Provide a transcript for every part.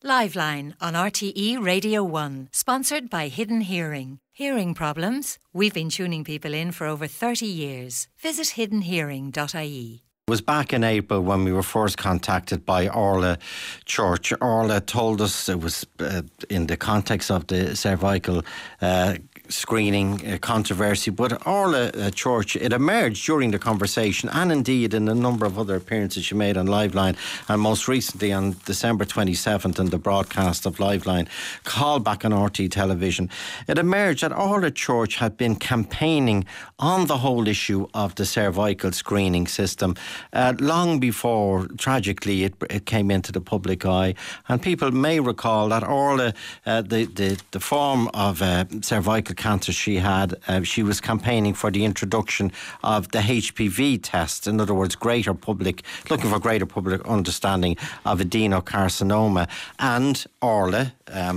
Liveline on RTE Radio 1, sponsored by Hidden Hearing. Hearing problems? We've been tuning people in for over 30 years. Visit hiddenhearing.ie. It was back in April when we were first contacted by Orla Church. Orla told us it was in the context of the cervical screening controversy, but Orla Church, it emerged during the conversation and indeed in a number of other appearances she made on Liveline, and most recently on December 27th in the broadcast of Liveline callback on RT television. It emerged that Orla Church had been campaigning on the whole issue of the cervical screening system long before, tragically, it came into the public eye. And people may recall that Orla, the form of cervical cancer she had, she was campaigning for the introduction of the HPV test. In other words, looking for greater public understanding of adenocarcinoma. And Orla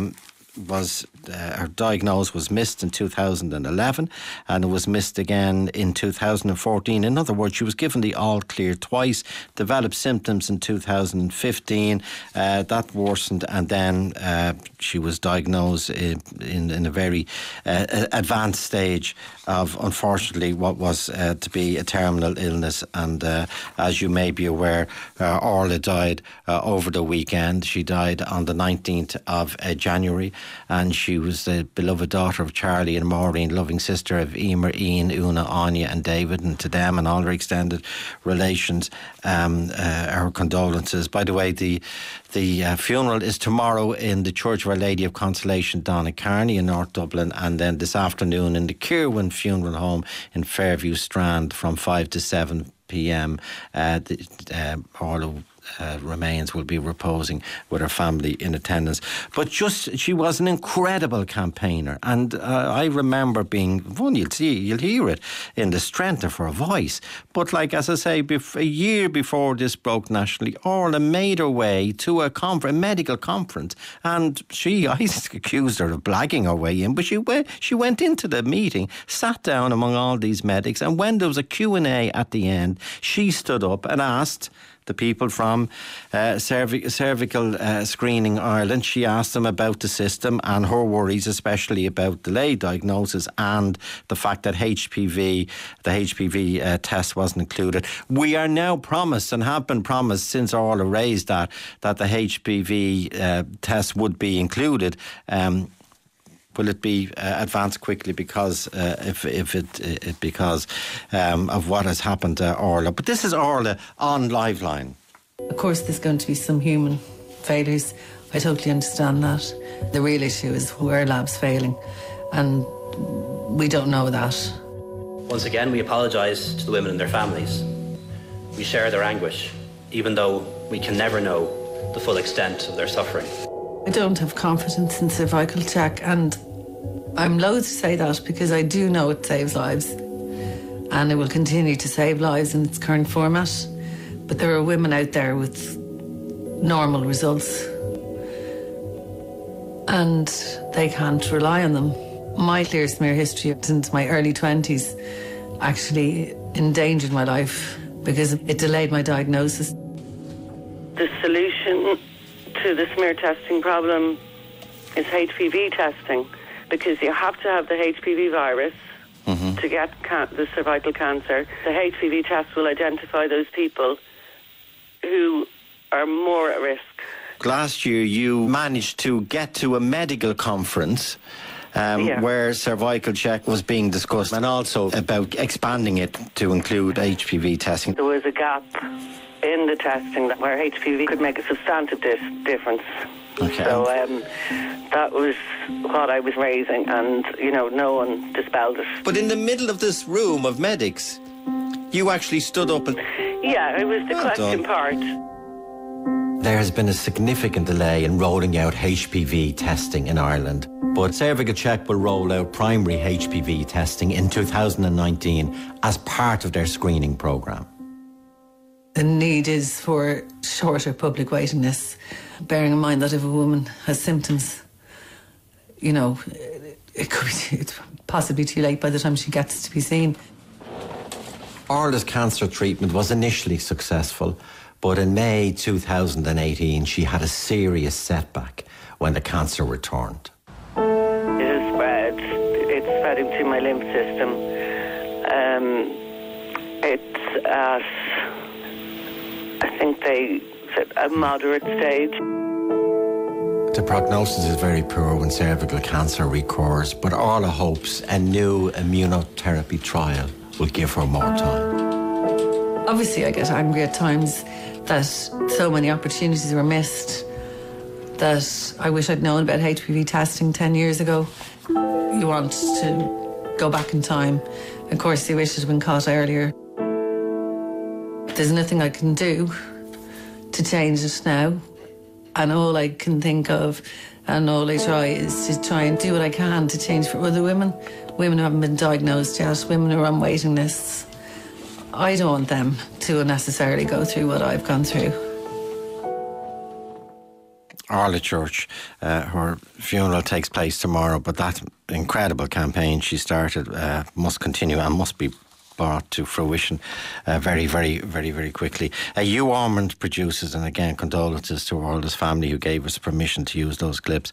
her diagnosis was missed in 2011 and it was missed again in 2014. In other words, she was given the all clear twice, developed symptoms in 2015, that worsened, and then she was diagnosed in a very advanced stage of, unfortunately, what was to be a terminal illness. And as you may be aware, Orla died over the weekend. She died on the 19th of January, and she was the beloved daughter of Charlie and Maureen, loving sister of Emer, Ian, Una, Anya and David, and to them and all their extended relations, our condolences. By the way, the funeral is tomorrow in the Church of Our Lady of Consolation, Donacarney in North Dublin, and then this afternoon in the Kirwan Funeral Home in Fairview Strand from 5 to 7 p.m. Orla remains will be reposing with her family in attendance. But she was an incredible campaigner, and I remember being, you'll hear it in the strength of her voice. But like, as I say, a year before this broke nationally, Orla made her way to a medical conference, and I accused her of blagging her way in, but she went into the meeting, sat down among all these medics, and when there was a Q&A at the end, she stood up and asked the people from Cervical Screening Ireland. She asked them about the system and her worries, especially about delayed diagnosis and the fact that the HPV test wasn't included. We are now promised, and have been promised since Orla raised that the HPV test would be included. Will it be advanced quickly because of what has happened to Orla? But this is Orla on Liveline. Of course, there's going to be some human failures. I totally understand that. The real issue is where labs failing, and we don't know that. Once again, we apologise to the women and their families. We share their anguish, even though we can never know the full extent of their suffering. I don't have confidence in cervical check, and I'm loath to say that because I do know it saves lives, and it will continue to save lives in its current format. But there are women out there with normal results, and they can't rely on them. My clear smear history since my early 20s actually endangered my life because it delayed my diagnosis. The solution to the smear testing problem is HPV testing, because you have to have the HPV virus to get the cervical cancer. The HPV test will identify those people who are more at risk. Last year you managed to get to a medical conference where cervical check was being discussed, and also about expanding it to include HPV testing. There was a gap in the testing where HPV could make a substantive difference. Okay. So that was what I was raising, and no one dispelled it. But in the middle of this room of medics, you actually stood up and... Yeah, it was the question part. There has been a significant delay in rolling out HPV testing in Ireland, but Cervical Check will roll out primary HPV testing in 2019 as part of their screening programme. The need is for shorter public waiting lists, bearing in mind that if a woman has symptoms, it could be possibly too late by the time she gets to be seen. Orla's cancer treatment was initially successful, But in May 2018, she had a serious setback when the cancer returned. It has spread. It's spread into my lymph system. It's at, I think they said, a moderate stage. The prognosis is very poor when cervical cancer recurs, but Orla hopes a new immunotherapy trial will give her more time. Obviously, I get angry at times that so many opportunities were missed, that I wish I'd known about HPV testing 10 years ago. You want to go back in time. Of course, you wish it had been caught earlier. There's nothing I can do to change it now. And all I can think of and all I try is to try and do what I can to change for other women. Women who haven't been diagnosed yet, women who are on waiting lists. I don't want them to unnecessarily go through what I've gone through. Orla Church, her funeral takes place tomorrow, but that incredible campaign she started must continue and must be brought to fruition very, very, very, very quickly. Hugh Ormond produces, and again, condolences to Orla's family who gave us permission to use those clips.